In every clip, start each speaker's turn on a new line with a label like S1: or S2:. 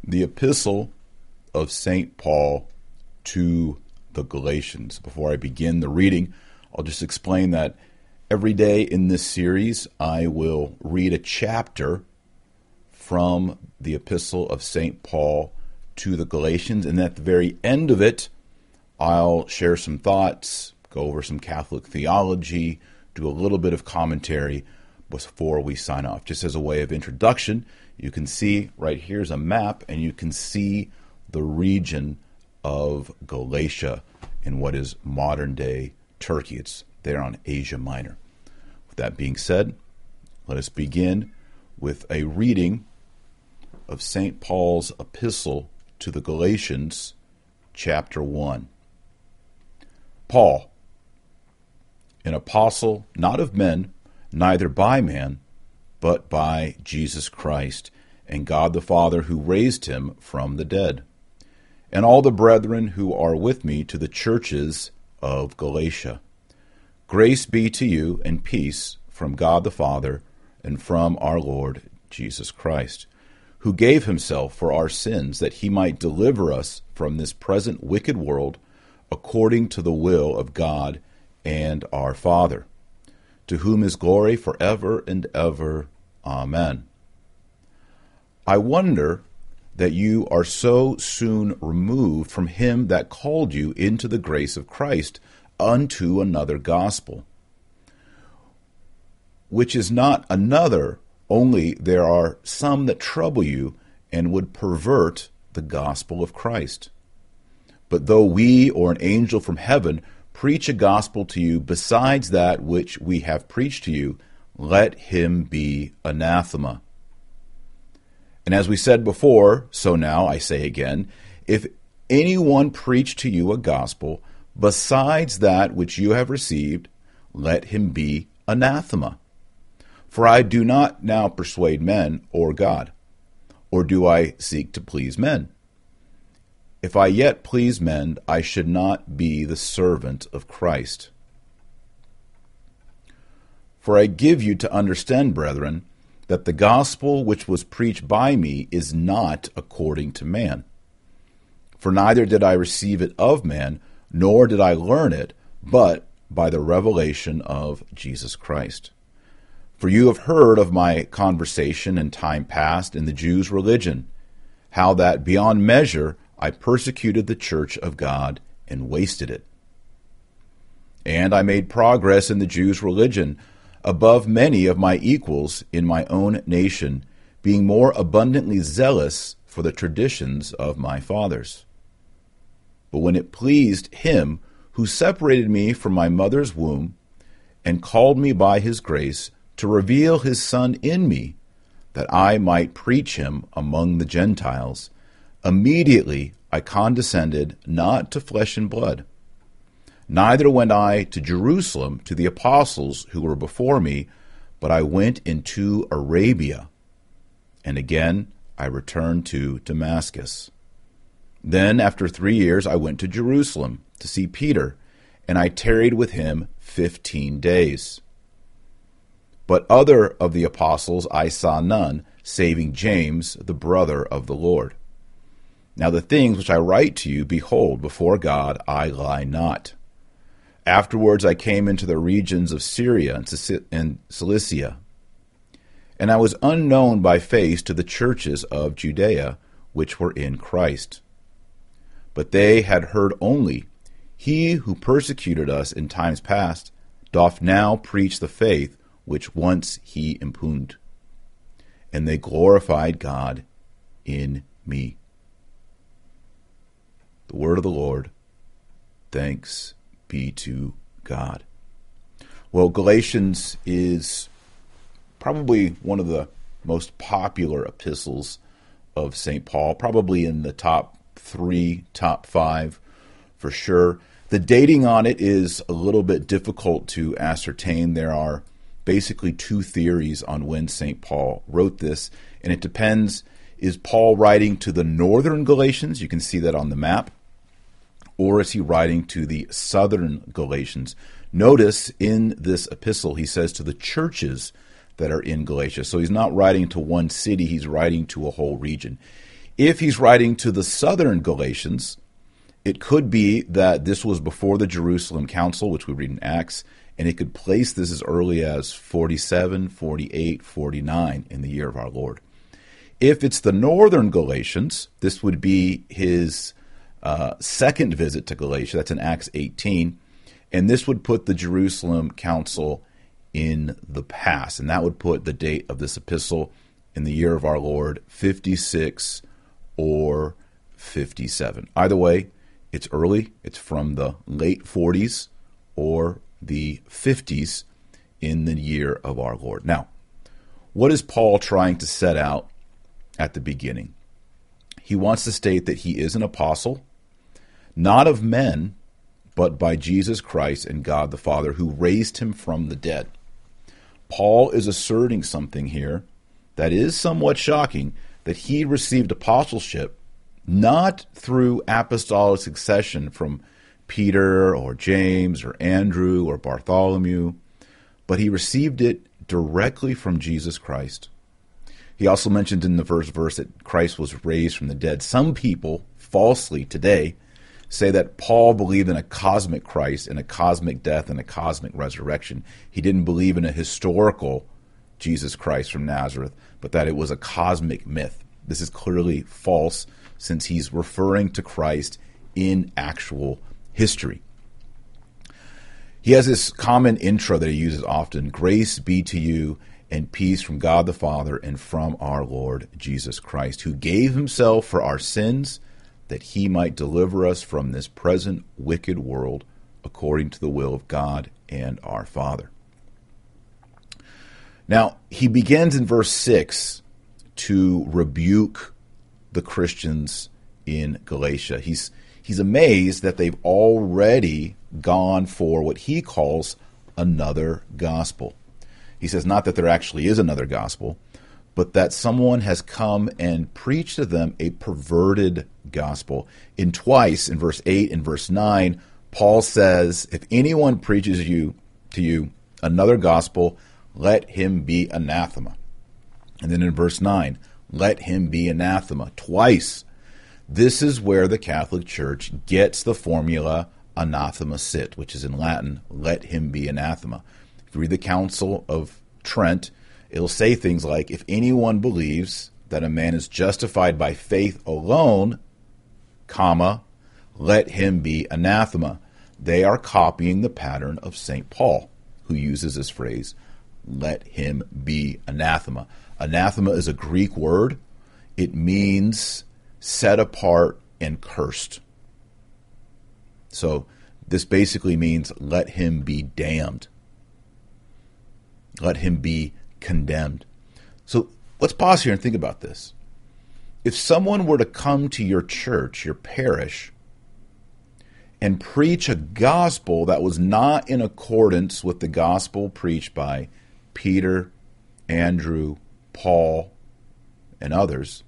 S1: The Epistle of St. Paul to the Galatians. Before I begin the reading, I'll just explain that every day in this series I will read a chapter from the Epistle of St. Paul to the Galatians, and at the very end of it, I'll share some thoughts, go over some Catholic theology, do a little bit of commentary before we sign off. Just as a way of introduction, you can see right here's a map, and you can see the region of Galatia in what is modern-day Turkey. It's there on Asia Minor. With that being said, let us begin with a reading of St. Paul's epistle to the Galatians, chapter 1. Paul, an apostle not of men, neither by man, but by Jesus Christ, and God the Father who raised him from the dead, and all the brethren who are with me to the churches of Galatia. Grace be to you and peace from God the Father and from our Lord Jesus Christ, who gave himself for our sins that he might deliver us from this present wicked world according to the will of God and our Father, to whom is glory forever and ever. Amen. I wonder that you are so soon removed from him that called you into the grace of Christ unto another gospel, which is not another, only there are some that trouble you and would pervert the gospel of Christ. But though we or an angel from heaven preach a gospel to you besides that which we have preached to you, let him be anathema. And as we said before, so now I say again, if anyone preach to you a gospel besides that which you have received, let him be anathema. For I do not now persuade men or God, or do I seek to please men? If I yet please men, I should not be the servant of Christ. For I give you to understand, brethren, that the gospel which was preached by me is not according to man. For neither did I receive it of man, nor did I learn it, but by the revelation of Jesus Christ. For you have heard of my conversation in time past in the Jews' religion, how that beyond measure I persecuted the church of God and wasted it. And I made progress in the Jews' religion above many of my equals in my own nation, being more abundantly zealous for the traditions of my fathers. But when it pleased him who separated me from my mother's womb and called me by his grace to reveal his Son in me, that I might preach him among the Gentiles, immediately I condescended not to flesh and blood. Neither went I to Jerusalem to the apostles who were before me, but I went into Arabia. And again I returned to Damascus. Then after 3 years I went to Jerusalem to see Peter, and I tarried with him 15 days. But other of the apostles I saw none, saving James, the brother of the Lord. Now the things which I write to you, behold, before God I lie not. Afterwards I came into the regions of Syria and Cilicia, and I was unknown by face to the churches of Judea, which were in Christ. But they had heard only, he who persecuted us in times past doth now preach the faith which once he impugned. And they glorified God in me. The word of the Lord. Thanks be to God. Well, Galatians is probably one of the most popular epistles of St. Paul, probably in the top 3, top 5 for sure. The dating on it is a little bit difficult to ascertain. There are basically 2 theories on when St. Paul wrote this, and it depends. Is Paul writing to the northern Galatians? You can see that on the map. Or is he writing to the southern Galatians? Notice in this epistle he says to the churches that are in Galatia. So he's not writing to one city, he's writing to a whole region. If he's writing to the southern Galatians, it could be that this was before the Jerusalem Council, which we read in Acts, and it could place this as early as 47, 48, 49 in the year of our Lord. If it's the northern Galatians, this would be his second visit to Galatia. That's in Acts 18. And this would put the Jerusalem Council in the past. And that would put the date of this epistle in the year of our Lord 56 or 57. Either way, it's early. It's from the late 40s or the 50s in the year of our Lord. Now, what is Paul trying to set out at the beginning? He wants to state that he is an apostle, not of men, but by Jesus Christ and God the Father, who raised him from the dead. Paul is asserting something here that is somewhat shocking, that he received apostleship not through apostolic succession from Peter or James or Andrew or Bartholomew, but he received it directly from Jesus Christ. He also mentioned in the first verse that Christ was raised from the dead. Some people, falsely today, say that Paul believed in a cosmic Christ and a cosmic death and a cosmic resurrection. He didn't believe in a historical Jesus Christ from Nazareth, but that it was a cosmic myth. This is clearly false, since he's referring to Christ in actual history. He has this common intro that he uses often: grace be to you and peace from God the Father and from our Lord Jesus Christ, who gave himself for our sins, that he might deliver us from this present wicked world, according to the will of God and our Father. Now, he begins in verse 6 to rebuke the Christians in Galatia. He's amazed that they've already gone for what he calls another gospel. He says not that there actually is another gospel, but that someone has come and preached to them a perverted gospel. In twice, in verse 8 and verse 9, Paul says, if anyone preaches to you another gospel, let him be anathema. And then in verse 9, let him be anathema. Twice. This is where the Catholic Church gets the formula anathema sit, which is in Latin, let him be anathema. If you read the Council of Trent, it'll say things like, if anyone believes that a man is justified by faith alone, comma, let him be anathema. They are copying the pattern of St. Paul, who uses this phrase, let him be anathema. Anathema is a Greek word. It means set apart and cursed. So this basically means let him be damned. Let him be condemned. So let's pause here and think about this. If someone were to come to your church, your parish, and preach a gospel that was not in accordance with the gospel preached by Peter, Andrew, Paul, and others,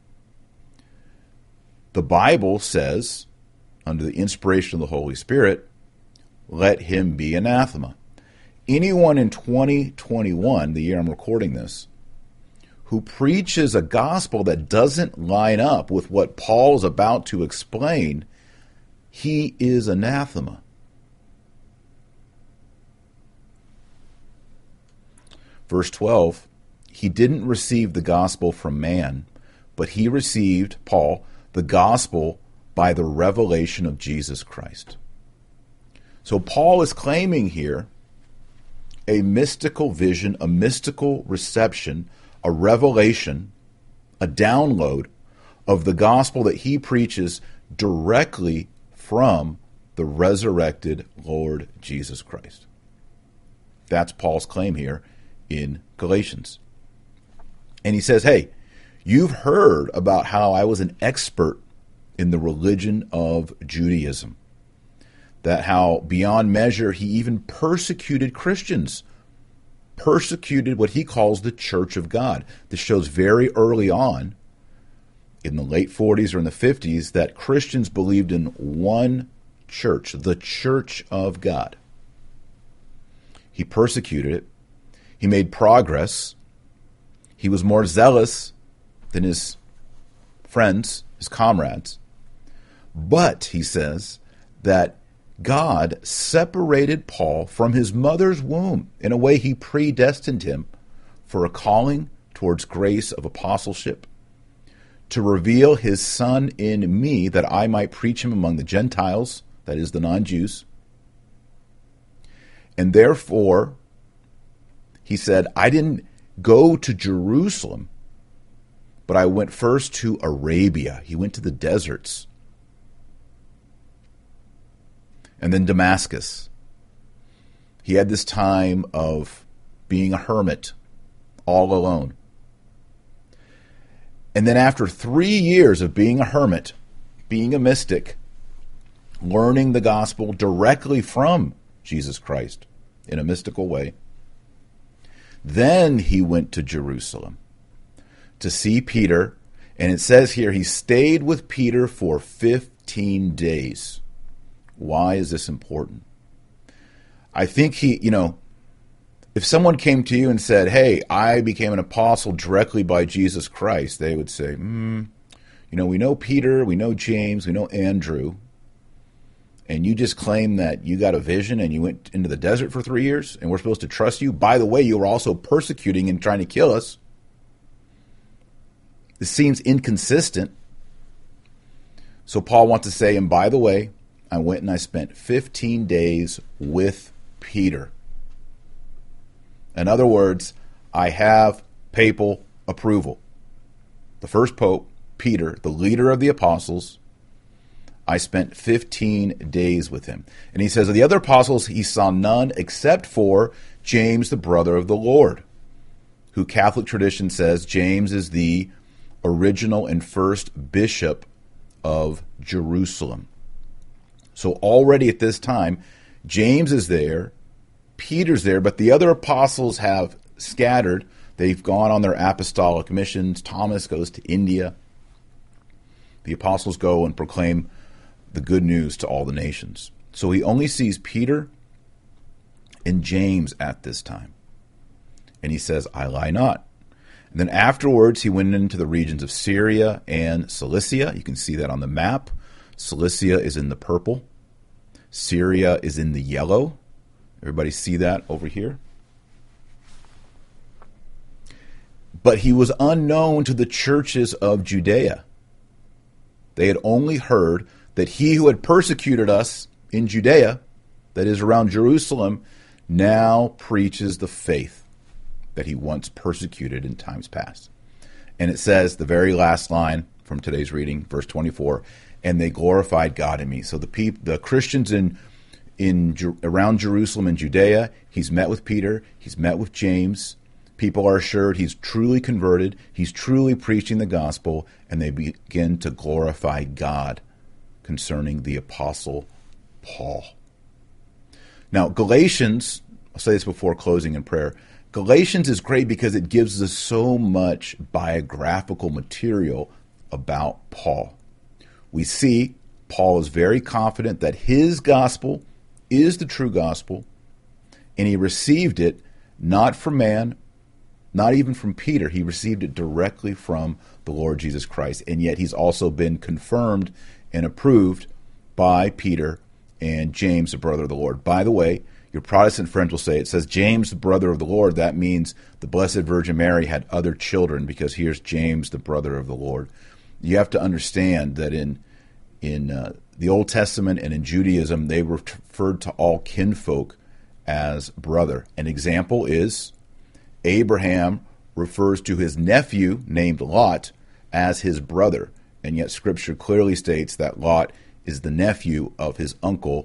S1: the Bible says, under the inspiration of the Holy Spirit, let him be anathema. Anyone in 2021, the year I'm recording this, who preaches a gospel that doesn't line up with what Paul is about to explain, he is anathema. Verse 12, he didn't receive the gospel from man, but he received, Paul, the gospel by the revelation of Jesus Christ. So Paul is claiming here a mystical vision, a mystical reception, a revelation, a download of the gospel that he preaches directly from the resurrected Lord Jesus Christ. That's Paul's claim here in Galatians. And he says, hey, you've heard about how I was an expert in the religion of Judaism. That how beyond measure he even persecuted Christians. Persecuted what he calls the Church of God. This shows very early on, in the late 40s or in the 50s, that Christians believed in one church, the Church of God. He persecuted it. He made progress. He was more zealous than his friends, his comrades. But, he says, that God separated Paul from his mother's womb in a way he predestined him for a calling towards grace of apostleship, to reveal his Son in me that I might preach him among the Gentiles, that is, the non-Jews. And therefore, he said, I didn't go to Jerusalem, but I went first to Arabia. He went to the deserts. And then Damascus. He had this time of being a hermit, all alone. And then after 3 years of being a hermit, being a mystic, learning the gospel directly from Jesus Christ in a mystical way, then he went to Jerusalem to see Peter. And it says here he stayed with Peter for 15 days. Why is this important? I think if someone came to you and said, hey, I became an apostle directly by Jesus Christ, they would say, we know Peter, we know James, we know Andrew, and you just claim that you got a vision and you went into the desert for 3 years and we're supposed to trust you. By the way, you were also persecuting and trying to kill us. This seems inconsistent. So Paul wants to say, and by the way, I went and I spent 15 days with Peter. In other words, I have papal approval. The first pope, Peter, the leader of the apostles, I spent 15 days with him. And he says of the other apostles, he saw none except for James, the brother of the Lord, who Catholic tradition says James is the original and first bishop of Jerusalem. So already at this time, James is there, Peter's there, but the other apostles have scattered. They've gone on their apostolic missions. Thomas goes to India. The apostles go and proclaim the good news to all the nations. So he only sees Peter and James at this time. And he says, I lie not. And then afterwards, he went into the regions of Syria and Cilicia. You can see that on the map. Cilicia is in the purple. Syria is in the yellow. Everybody see that over here? But he was unknown to the churches of Judea. They had only heard that he who had persecuted us in Judea, that is around Jerusalem, now preaches the faith that he once persecuted in times past. And it says, the very last line from today's reading, verse 24, and they glorified God in me. So the Christians around Jerusalem and Judea, he's met with Peter, he's met with James. People are assured he's truly converted, he's truly preaching the gospel, and they begin to glorify God concerning the apostle Paul. Now, Galatians, I'll say this before closing in prayer, Galatians is great because it gives us so much biographical material about Paul. We see Paul is very confident that his gospel is the true gospel, and he received it not from man, not even from Peter. He received it directly from the Lord Jesus Christ, and yet he's also been confirmed and approved by Peter and James, the brother of the Lord. By the way, your Protestant friends will say, it says James, the brother of the Lord. That means the Blessed Virgin Mary had other children, because here's James, the brother of the Lord. You have to understand that in the Old Testament and in Judaism, they referred to all kinfolk as brother. An example is Abraham refers to his nephew, named Lot, as his brother. And yet Scripture clearly states that Lot is the nephew of his uncle,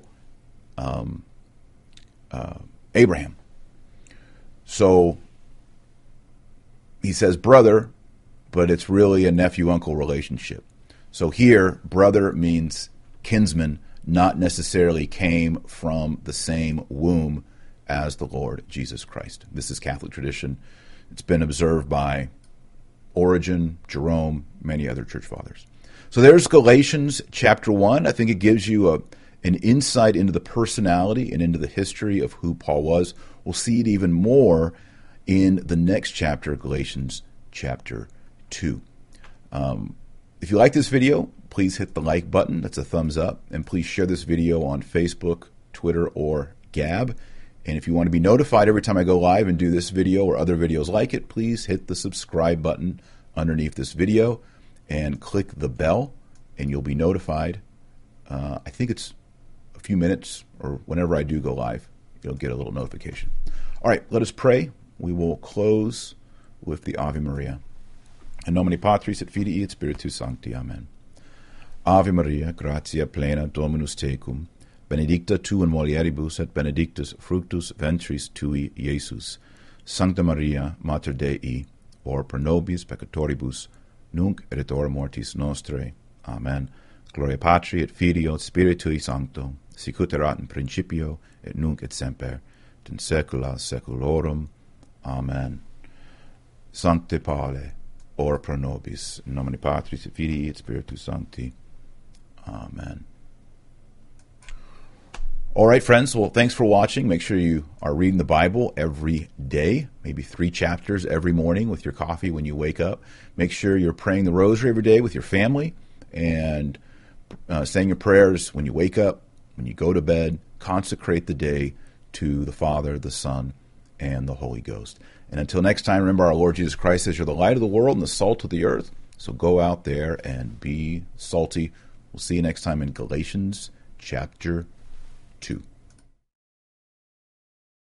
S1: Abraham. So he says brother, but it's really a nephew-uncle relationship. So here, brother means kinsman, not necessarily came from the same womb as the Lord Jesus Christ. This is Catholic tradition. It's been observed by Origen, Jerome, many other church fathers. So there's Galatians chapter 1. I think it gives you an insight into the personality and into the history of who Paul was. We'll see it even more in the next chapter, Galatians chapter 2. If you like this video, please hit the like button. That's a thumbs up. And please share this video on Facebook, Twitter, or Gab. And if you want to be notified every time I go live and do this video or other videos like it, please hit the subscribe button underneath this video and click the bell, and you'll be notified. I think it's a few minutes, or whenever I do go live, you'll get a little notification. All right, let us pray. We will close with the Ave Maria. In nomine Patris et Filii et Spiritus Sancti. Amen. Ave Maria, gratia plena, Dominus tecum, benedicta tu in mulieribus et benedictus fructus ventris tui, Iesus. Sancta Maria, Mater Dei, ora pro nobis peccatoribus, nunc et at hora mortis nostrae. Amen. Gloria Patri et Filio et Spiritui Sancto, sic ut erat in principio et nunc et semper, et in saecula saeculorum. Amen. Sancte Paule, ora pro nobis, in nomine Patris et Filii et Spiritus Sancti. Amen. All right, friends. Well, thanks for watching. Make sure you are reading the Bible every day, maybe 3 chapters every morning with your coffee when you wake up. Make sure you're praying the rosary every day with your family and saying your prayers when you wake up, when you go to bed. Consecrate the day to the Father, the Son, and the Holy Ghost. And until next time, remember our Lord Jesus Christ says you're the light of the world and the salt of the earth. So go out there and be salty. We'll see you next time in Galatians chapter 2.